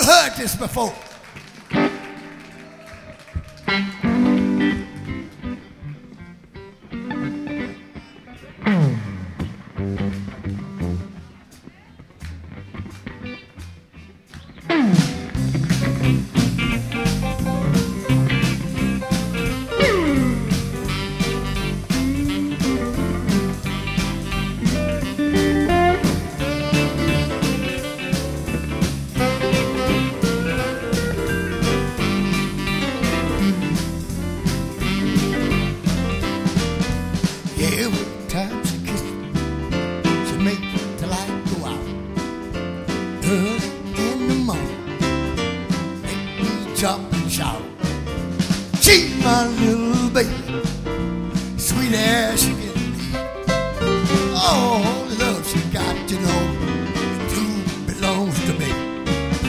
heard this before. Every time she kissed me, she make the light go out. Early in the morning, make me jump and shout. She's my little baby, sweet as she can be. Oh, the love she got, you know.